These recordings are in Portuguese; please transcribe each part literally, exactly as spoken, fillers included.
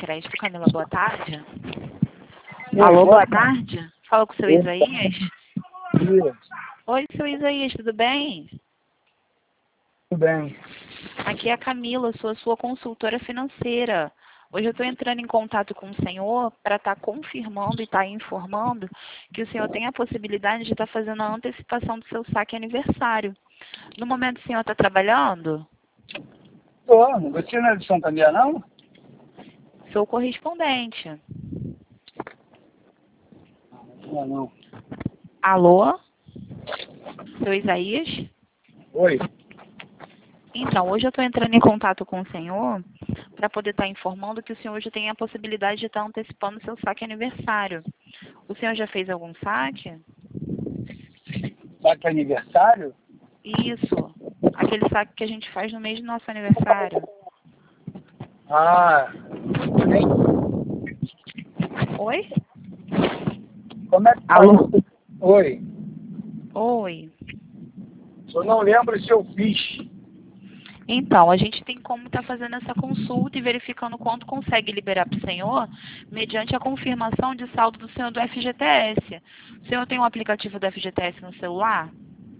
Crédito. Camila, boa tarde. Oi, Alô, boa boa tarde. Fala com o seu Oi. Isaías. Isso, Oi, seu Isaías, tudo bem? tudo bem. Aqui é a Camila, sou a sua consultora financeira. Hoje eu estou entrando em contato com o senhor para estar confirmando e estar informando que o senhor tem a possibilidade de estar fazendo a antecipação do seu saque aniversário. No momento o senhor está trabalhando? Tô, você não é de São Camilo, não? Sou correspondente. Não, não. Alô? Seu Isaías? Oi. Então, hoje eu estou entrando em contato com o senhor para poder estar informando que o senhor hoje tem a possibilidade de estar antecipando o seu saque aniversário. O senhor já fez algum saque? Saque aniversário? Isso. Aquele saque que a gente faz no mês do nosso aniversário. Ah, nem. Oi? Como é que faz? Alô? Oi. Oi. Eu não lembro se eu fiz. Então, a gente tem como estar fazendo essa consulta e verificando quanto consegue liberar para o senhor, mediante a confirmação de saldo do senhor do F G T S. O senhor tem um aplicativo do F G T S no celular?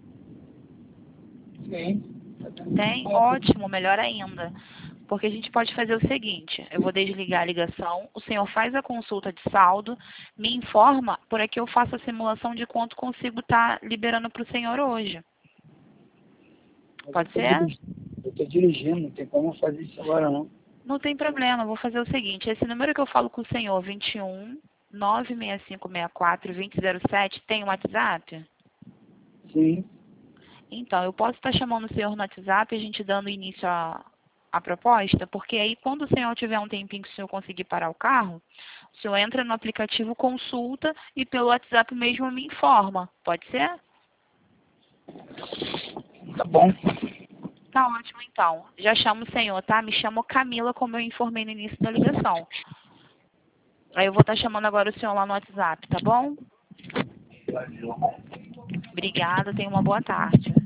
Sim. Tem? Ótimo, melhor ainda. Porque a gente pode fazer o seguinte, eu vou desligar a ligação, o senhor faz a consulta de saldo, me informa, por aqui eu faço a simulação de quanto consigo estar liberando para o senhor hoje. Pode ser? Eu estou dirigindo, não tem como fazer isso agora, não. Não tem problema, eu vou fazer o seguinte, esse número que eu falo com o senhor, vinte e um, nove seis cinco seis quatro, dois zero zero sete, tem um WhatsApp? Sim. Então, eu posso estar chamando o senhor no WhatsApp e a gente dando início à, à proposta, porque aí quando o senhor tiver um tempinho que o senhor conseguir parar o carro, o senhor entra no aplicativo, consulta e pelo WhatsApp mesmo me informa. Pode ser? Tá bom. Tá ótimo, então. Já chamo o senhor, tá? Me chamo Camila, como eu informei no início da ligação. Aí eu vou estar chamando agora o senhor lá no WhatsApp, tá bom? Valeu. Obrigada, tenha uma boa tarde.